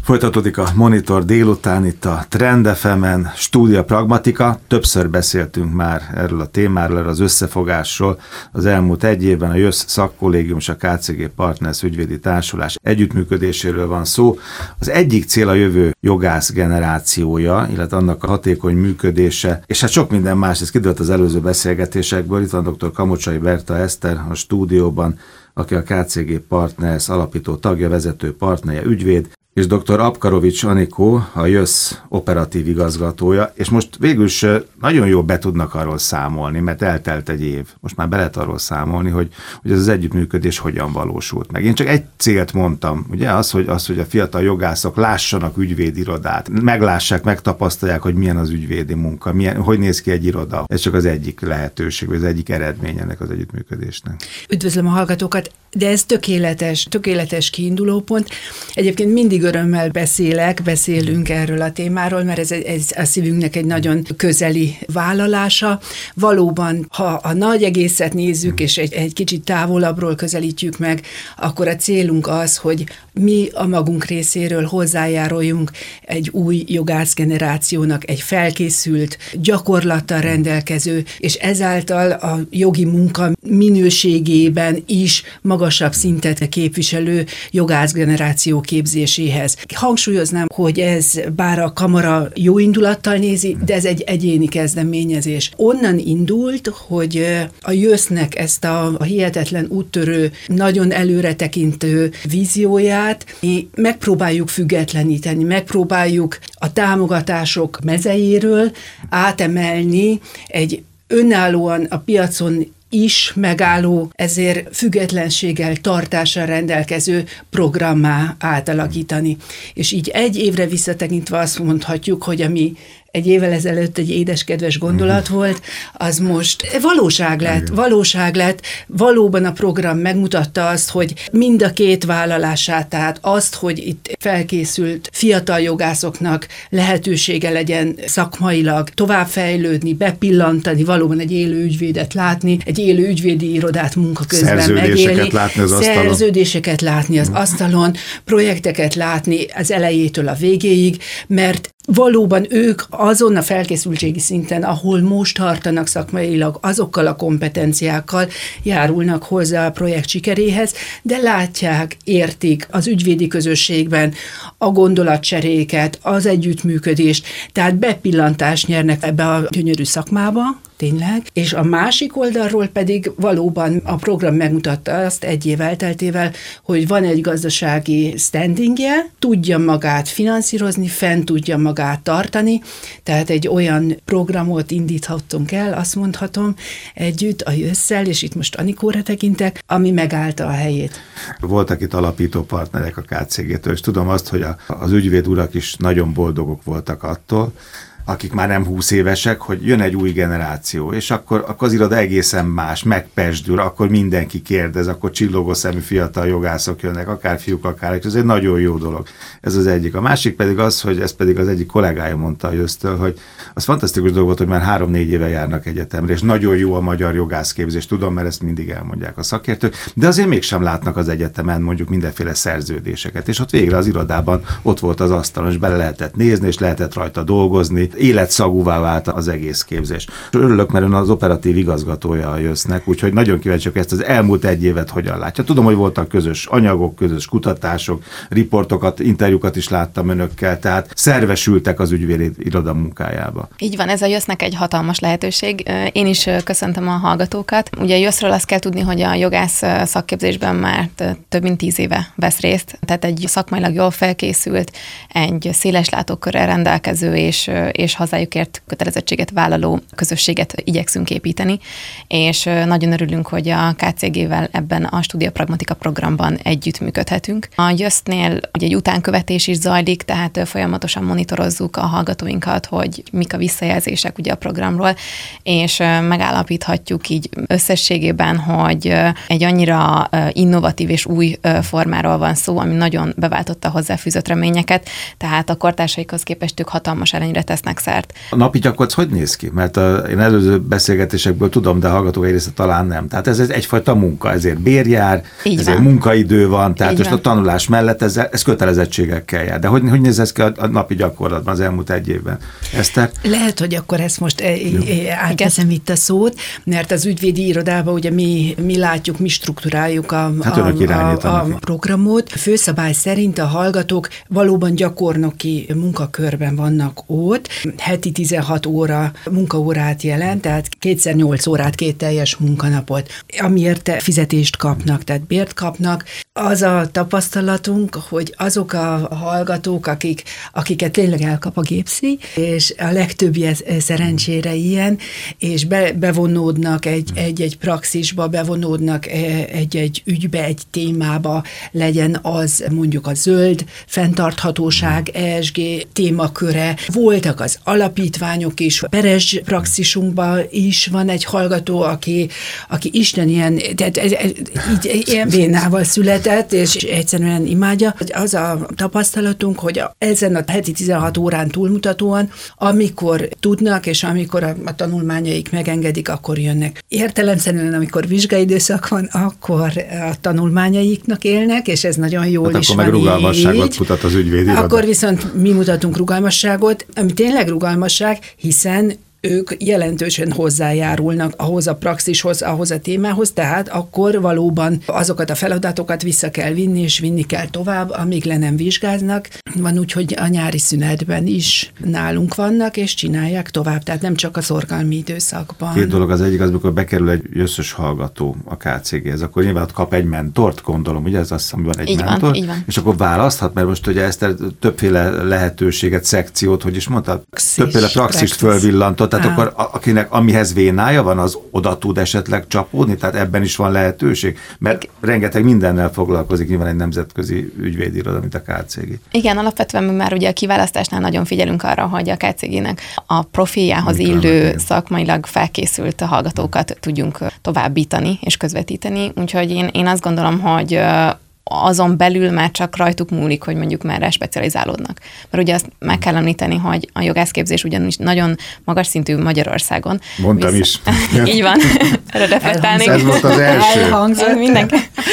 Folytatódik a Monitor délután itt a Trend FM-en, Stúdia Pragmatika. Többször beszéltünk már erről a témáról, erről az összefogásról. Az elmúlt egy évben a JÖSZ szakkollégium és a KCG Partners ügyvédi társulás együttműködéséről van szó. Az egyik cél a jövő jogász generációja, illetve annak a hatékony működése, és hát sok minden más, ez kiderült az előző beszélgetésekből. Itt van dr. Kamocsai Berta Eszter a stúdióban, aki a KCG Partners alapító tagja, vezető partnere, ügyvéd, és dr. Apkarovics Anikó, a JÖSZ operatív igazgatója, és most végül is nagyon jól be tudnak arról számolni, mert eltelt egy év. Most már be lehet arról számolni, hogy ez az együttműködés hogyan valósult meg. Én csak egy célt mondtam, ugye, az, hogy a fiatal jogászok lássanak ügyvédirodát, meglássák, megtapasztalják, hogy milyen az ügyvédi munka, hogy néz ki egy iroda. Ez csak az egyik lehetőség, vagy az egyik eredmény ennek az együttműködésnek. Üdvözlöm a hallgatókat, de ez tökéletes kiindulópont. Egyébként mindig örömmel beszélünk erről a témáról, mert ez a szívünknek egy nagyon közeli vállalása. Valóban, ha a nagy egészet nézzük, és egy kicsit távolabbról közelítjük meg, akkor a célunk az, hogy mi a magunk részéről hozzájáruljunk egy új jogászgenerációnak, egy felkészült, gyakorlattal rendelkező, és ezáltal a jogi munka minőségében is magasabb szintet képviselő jogászgeneráció képzéséhez. Hangsúlyoznám, hogy ez bár a kamara jó indulattal nézi, de ez egy egyéni kezdeményezés. Onnan indult, hogy a JÖSZ-nek ezt a hihetetlen úttörő, nagyon előretekintő vízióját mi megpróbáljuk függetleníteni, megpróbáljuk a támogatások mezejéről átemelni egy önállóan a piacon is megálló, ezért függetlenséggel, tartással rendelkező programmá átalakítani. És így egy évre visszatekintve azt mondhatjuk, hogy ami egy évvel ezelőtt egy édeskedves gondolat volt, az most valóság lett. Valóban a program megmutatta azt, hogy mind a két vállalását, tehát azt, hogy itt felkészült fiatal jogászoknak lehetősége legyen szakmailag továbbfejlődni, bepillantani, valóban egy élő ügyvédet látni, egy élő ügyvédi irodát munka közben megélni. Szerződéseket látni az asztalon, projekteket látni az elejétől a végéig, mert valóban ők azon a felkészültségi szinten, ahol most tartanak szakmailag, azokkal a kompetenciákkal járulnak hozzá a projekt sikeréhez, de látják, értik az ügyvédi közösségben a gondolatcseréket, az együttműködést, tehát bepillantást nyernek ebbe a gyönyörű szakmába, tényleg, és a másik oldalról pedig valóban a program megmutatta azt egy év elteltével, hogy van egy gazdasági standingje, tudja magát finanszírozni, fent tudja magát tartani, tehát egy olyan programot indíthattunk el, azt mondhatom, együtt a JÖSZ-szel, és itt most Anikóra tekintek, ami megállta a helyét. Voltak itt alapító partnerek a KCG-től, és tudom azt, hogy az ügyvéd urak is nagyon boldogok voltak attól, akik már nem 20 évesek, hogy jön egy új generáció, és akkor az iroda egészen más, megpesdül, akkor mindenki kérdez, akkor csillogó szemű fiatal jogászok jönnek, akár fiúk, akár, és ez egy nagyon jó dolog. Ez az egyik. A másik pedig az, hogy ez pedig az egyik kollégája mondta a JÖSZ-től, hogy az fantasztikus dolog volt, hogy már 3-4 éve járnak egyetemre, és nagyon jó a magyar jogászképzés, tudom, mert ezt mindig elmondják a szakértők, de azért mégsem látnak az egyetemen mondjuk mindenféle szerződéseket, és ott végre az irodában ott volt az asztalon, és bele lehetett nézni, és lehetett rajta dolgozni, életszagúvá vált az egész képzés. Örülök, mert ön az operatív igazgatója a JÖSZ-nek, úgyhogy nagyon kíváncsiak ezt az elmúlt egy évet hogyan látja. Tudom, hogy voltak közös anyagok, közös kutatások, riportokat, interjúkat is láttam önökkel, tehát szervesültek az ügyvédi iroda munkájába. Így van, ez a JÖSZ-nek egy hatalmas lehetőség. Én is köszöntöm a hallgatókat. Ugye a JÖSZ-ről azt kell tudni, hogy a jogász szakképzésben már több mint 10 éve vesz részt, tehát egy szakmailag jól felkészült, egy széles látókörrel rendelkező és hazájukért kötelezettséget vállaló közösséget igyekszünk építeni, és nagyon örülünk, hogy a KCG-vel ebben a Stúdia Pragmatika programban együttműködhetünk. A JÖSZ-nél ugye egy utánkövetés is zajlik, tehát folyamatosan monitorozzuk a hallgatóinkat, hogy mik a visszajelzések ugye a programról, és megállapíthatjuk így összességében, hogy egy annyira innovatív és új formáról van szó, ami nagyon beváltotta a hozzáfűzött reményeket, tehát a kortársaikhoz képest ők hatalmas előnyre tesznek szert. A napi gyakorlat hogy néz ki? Mert én előző beszélgetésekből tudom, de a hallgatók egy része talán nem. Tehát ez egyfajta munka, ezért bérjár, ezért munkaidő van, tehát most a tanulás mellett ez kötelezettségekkel jár. De hogy néz ez ki a napi gyakorlatban az elmúlt egy évben? Eszter? Lehet, hogy akkor ezt most átveszem itt a szót, mert az ügyvédi irodában ugye mi látjuk, mi strukturáljuk a programot. Főszabály szerint a hallgatók valóban gyakornoki munkakörben vannak ott. Heti 16 óra munkaórát jelent, tehát 2x8 órát, 2 teljes munkanapot, amiért fizetést kapnak, tehát bért kapnak. Az a tapasztalatunk, hogy azok a hallgatók, akiket tényleg elkap a gépszi, és a legtöbbje szerencsére ilyen, és bevonódnak egy praxisba, bevonódnak egy ügybe, egy témába, legyen az mondjuk a zöld fenntarthatóság, ESG témaköre. Voltak az alapítványok is, peres praxisunkban is van egy hallgató, aki Isten ilyen vénával született, és egyszerűen imádja. Az a tapasztalatunk, hogy ezen a heti 16 órán túlmutatóan, amikor tudnak, és amikor a tanulmányaik megengedik, akkor jönnek. Értelemszerűen, amikor vizsgaidőszak van, akkor a tanulmányaiknak élnek, és ez nagyon jól is akkor van. Akkor meg rugalmasságot mutat az ügyvédi iroda. Akkor viszont mi mutatunk rugalmasságot, ami tényleg rugalmasság, hiszen ők jelentősen hozzájárulnak ahhoz a praxishoz, ahhoz a témához, tehát akkor valóban azokat a feladatokat vissza kell vinni, és vinni kell tovább, amíg le nem vizsgáznak. Van úgy, hogy a nyári szünetben is nálunk vannak, és csinálják tovább, tehát nem csak a szorgalmi időszakban. Két dolog, az egyik az, amikor bekerül egy összös hallgató a KCG-hez, akkor nyilván ott kap egy mentort, gondolom, ugye ez azt hiszem, van egy mentor, így van. És akkor választhat, mert most ugye ezt többféle lehetőséget, szekciót, hogy is mondtad, többféle praxist fölvillantott, tehát akkor akinek amihez vénája van, az oda tud esetleg csapódni, tehát ebben is van lehetőség, mert rengeteg mindennel foglalkozik, nyilván egy nemzetközi ügyvédiroda, mint a KCG. Igen, alapvetően mi már ugye a kiválasztásnál nagyon figyelünk arra, hogy a KCG-nek a profiljához illő szakmailag felkészült hallgatókat tudjunk továbbítani és közvetíteni, úgyhogy én azt gondolom, hogy azon belül már csak rajtuk múlik, hogy mondjuk merre specializálódnak. Mert ugye azt meg kell említeni, hogy a jogászképzés ugyanis nagyon magas szintű Magyarországon. Mondtam is. Így van, erre reflektálnék. Ez volt az első. Mindenki.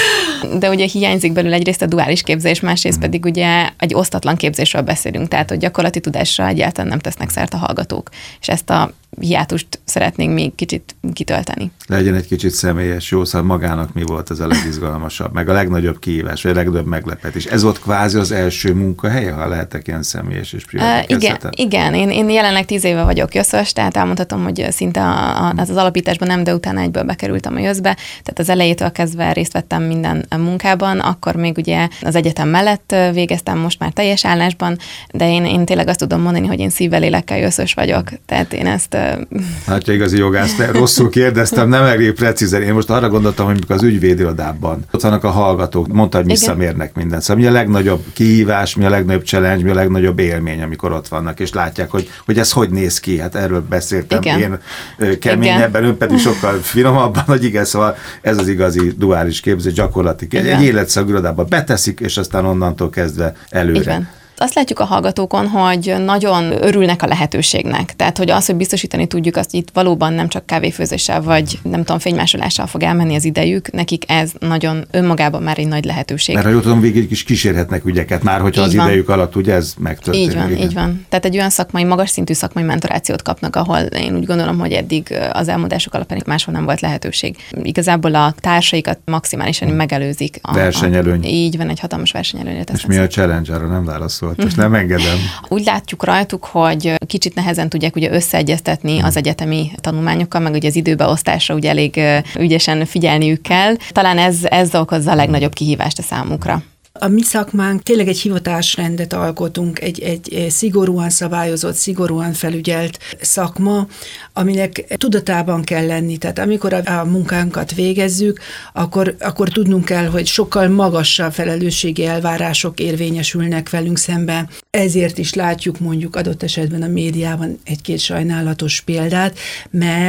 De ugye hiányzik belőle egyrészt a duális képzés, másrészt pedig ugye egy osztatlan képzésről beszélünk, tehát hogy gyakorlati tudásra egyáltalán nem tesznek szert a hallgatók. És ezt a hiátust szeretnénk még kicsit kitölteni. Legyen egy kicsit személyes, jó, szóval magának mi volt az a legizgalmasabb, meg a legnagyobb kihívás, vagy a legnagyobb meglepetés. Ez volt kvázi az első munkahelye, ha lehetek ilyen személyes és privát Igen, én jelenleg 10 éve vagyok jösszös, tehát elmondhatom, hogy szinte az alapításban nem, de utána egyből bekerültem a jösszbe, tehát az elejétől kezdve részt vettem minden munkában, akkor még ugye az egyetem mellett végeztem, most már teljes állásban, de én tényleg azt tudom mondani, hogy én szívvel, lélekkel jösszös vagyok, tehát én ezt... Hát, igazi jogász, rosszul kérdeztem, nem elég precízen. Én most arra gondoltam, hogy az ügyvédirodában ott vannak a hallgatók, mondta, hogy visszamérnek mindent. Szóval mi a legnagyobb kihívás, mi a legnagyobb challenge, mi a legnagyobb élmény, amikor ott vannak, és látják, hogy ez hogy néz ki. Hát erről beszéltem én keményebben, ön pedig sokkal finomabban, hogy igen, szóval ez az igazi duális képzés, gyakorlati. Egy életszak irodába beteszik, és aztán onnantól kezdve előre. Igen. Azt látjuk a hallgatókon, hogy nagyon örülnek a lehetőségnek. Tehát, hogy az, hogy biztosítani tudjuk, azt itt valóban nem csak kávéfőzéssel, vagy nem tudom, fénymásolással fog elmenni az idejük, nekik ez nagyon önmagában már egy nagy lehetőség. Mert ha jól tudom, végig is kísérhetnek ügyeket már, hogyha így az van. Idejük alatt ugye ez megtörténik. Így van. Tehát egy olyan magas szintű szakmai mentorációt kapnak, ahol én úgy gondolom, hogy eddig az elmondások alapján máshol nem volt lehetőség. Igazából a társaikat maximálisan megelőzik. Versenyelőny. Így van, egy hatalmas versenyelőny. És mi a challenge, arra nem válaszol? Most nem engedem. Úgy látjuk rajtuk, hogy kicsit nehezen tudják ugye összeegyeztetni az egyetemi tanulmányokkal, meg ugye az időbeosztásra ugye elég ügyesen figyelniük kell. Talán ez okozza a legnagyobb kihívást a számukra. A mi szakmánk tényleg egy hivatásrendet alkotunk, egy szigorúan szabályozott, szigorúan felügyelt szakma, aminek tudatában kell lenni. Tehát amikor a munkánkat végezzük, akkor tudnunk kell, hogy sokkal magasabb felelősségi elvárások érvényesülnek velünk szemben. Ezért is látjuk mondjuk adott esetben a médiában egy-két sajnálatos példát, mert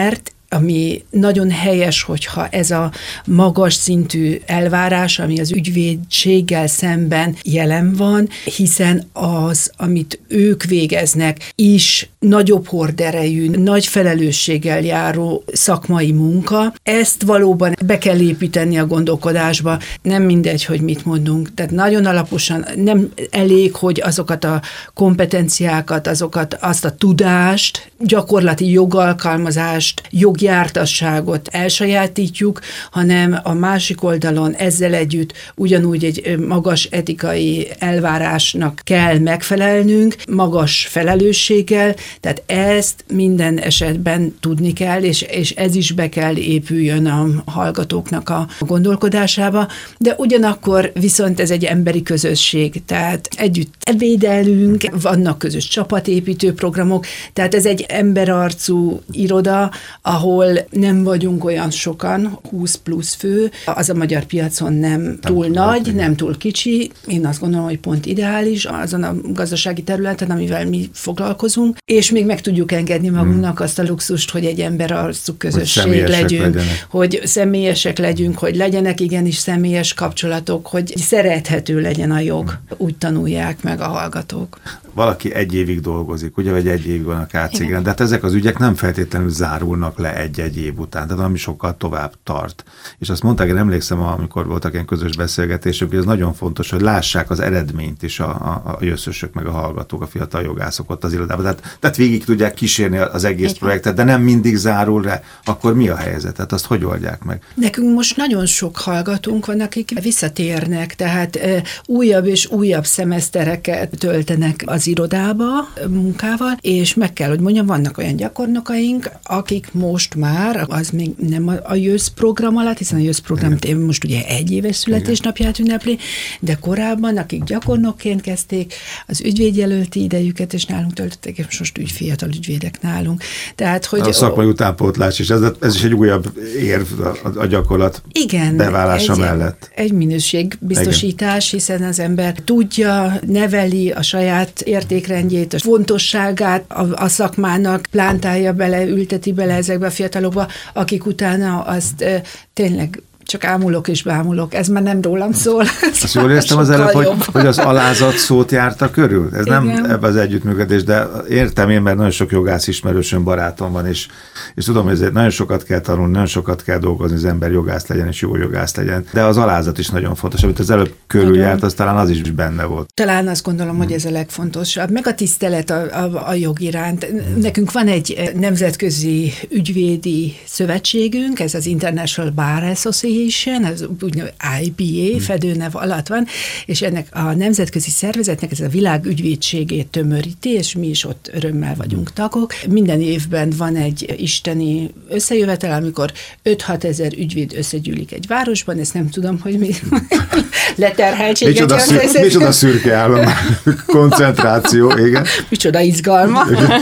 ami nagyon helyes, hogyha ez a magas szintű elvárás, ami az ügyvédséggel szemben jelen van, hiszen az, amit ők végeznek, is nagyobb horderejű, nagy felelősséggel járó szakmai munka. Ezt valóban be kell építeni a gondolkodásba. Nem mindegy, hogy mit mondunk. Tehát nagyon alaposan nem elég, hogy azokat a kompetenciákat, azt a tudást, gyakorlati jogalkalmazást, jogjártasságot elsajátítjuk, hanem a másik oldalon ezzel együtt ugyanúgy egy magas etikai elvárásnak kell megfelelnünk, magas felelősséggel, tehát ezt minden esetben tudni kell, és ez is be kell épüljön a hallgatóknak a gondolkodásába, de ugyanakkor viszont ez egy emberi közösség, tehát együtt ebédelünk, vannak közös csapatépítő programok, tehát ez egy emberarcú iroda, ahol nem vagyunk olyan sokan, 20 plusz fő, az a magyar piacon nem túl nagy, nem túl kicsi, én azt gondolom, hogy pont ideális azon a gazdasági területen, amivel mi foglalkozunk, és még meg tudjuk engedni magunknak azt a luxust, hogy egy emberarcú közösség legyünk, hogy személyesek legyünk, hogy legyenek igenis személyes kapcsolatok, hogy szerethető legyen a jog. Úgy tanulják meg a hallgatók. Valaki 1 évig dolgozik, ugye, vagy 1 évig van a KCG-en, de hát ezek az ügyek nem feltétlenül zárulnak le 1-1 év után, tehát ami sokkal tovább tart. És azt mondták, én emlékszem, amikor voltak ilyen közös beszélgetések, hogy ez nagyon fontos, hogy lássák az eredményt is a jösszösök, meg a hallgatók, a fiatal jogászok ott az irodában. Tehát végig tudják kísérni az egész projektet, de nem mindig zárul le. Akkor mi a helyzet? Tehát azt hogy oldják meg? Nekünk most nagyon sok hallgatónk van, akik visszatérnek, tehát újabb és újabb szemesztereket töltenek az irodába munkával, és meg kell, hogy mondjam, vannak olyan gyakornokaink, akik most már, az még nem a jössz program alatt, hiszen a jössz program most ugye 1 éves születésnapját ünnepli, de korábban, akik gyakornokként kezdték az ügyvédjelölti idejüket, és nálunk töltötték, és most fiatal ügyvédek nálunk. Tehát, hogy a szakmai utánpótlás is, ez is egy újabb érv a gyakorlat beválása mellett. Egy minőségbiztosítás, hiszen az ember tudja, neveli a saját értékrendjét, a fontosságát a szakmának, plántálja bele, ülteti bele ezekbe a fiatalokba, akik utána azt tényleg csak ámulok és bámulok. Ez már nem rólam szól. Azt jól éreztem az előbb, hogy az alázat szót járta körül. Ez igen. Nem ebbe az együttműködés, de értem én, mert nagyon sok jogász ismerősöm, barátom van, és tudom, hogy ezért nagyon sokat kell tanulni, nagyon sokat kell dolgozni, az ember jogász legyen, és jó jogász legyen. De az alázat is nagyon fontos. Amit az előbb körül járt, az talán az is benne volt. Talán azt gondolom, hogy ez a legfontosabb. Meg a tisztelet a jog iránt. Nekünk van egy nemzetközi ügyvédi szövetségünk, ez az International Bar Association, az úgynevezett IBA fedőnev alatt van, és ennek a nemzetközi szervezetnek ez a világ ügyvédségét tömöríti, és mi is ott örömmel vagyunk tagok. Minden évben van egy isteni összejövetel, amikor 5-6 ezer ügyvéd összegyűlik egy városban, ezt nem tudom, hogy mi leterheltséget. Micsoda szürke állam, koncentráció, igen. Micsoda izgalma.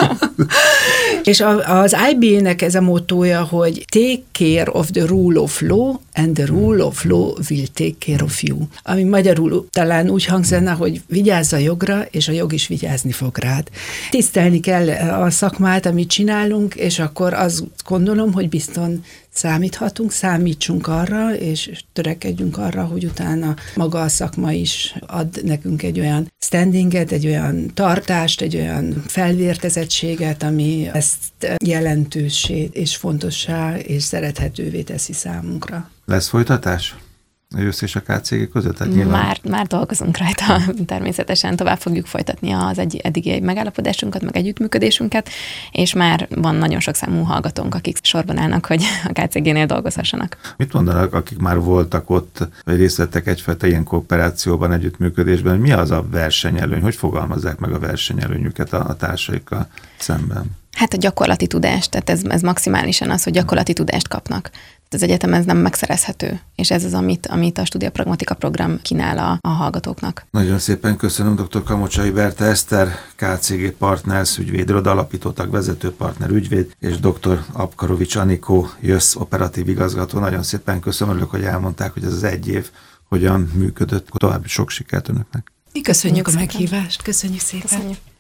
És az IBA-nek ez a mottója, hogy take care of the rule of law, and the rule of law will take care of you. Ami magyarul talán úgy hangzana, hogy vigyázz a jogra, és a jog is vigyázni fog rád. Tisztelni kell a szakmát, amit csinálunk, és akkor azt gondolom, hogy bizton számítsunk arra, és törekedjünk arra, hogy utána maga a szakma is ad nekünk egy olyan standinget, egy olyan tartást, egy olyan felvértezettséget, ami ezt jelentőssé és fontossá és szerethetővé teszi számunkra. Lesz folytatás? A jössz és a KCG között? Már dolgozunk rajta, természetesen tovább fogjuk folytatni az eddigi megállapodásunkat, meg együttműködésünket, és már van nagyon sok számú hallgatónk, akik sorban állnak, hogy a KCG-nél dolgozhassanak. Mit mondanak, akik már voltak ott, vagy részt vettek egyfajta ilyen kooperációban, együttműködésben, mi az a versenyelőny? Hogy fogalmazzák meg a versenyelőnyüket a társaikkal szemben? Hát a gyakorlati tudást, tehát ez maximálisan az, hogy gyakorlati tudást kapnak. Az egyetem ez nem megszerezhető, és ez az, amit a Studia Pragmatica program kínál a hallgatóknak. Nagyon szépen köszönöm dr. Kamocsai Berta Eszter, KCG Partners ügyvédiroda alapítótag, vezetőpartner ügyvéd, és dr. Apkarovics Anikó, jössz operatív igazgató. Nagyon szépen köszönöm, hogy elmondták, hogy ez az 1 év hogyan működött. További sok sikert önöknek. Mi köszönjük a meghívást. Köszönjük szépen. Köszönjük.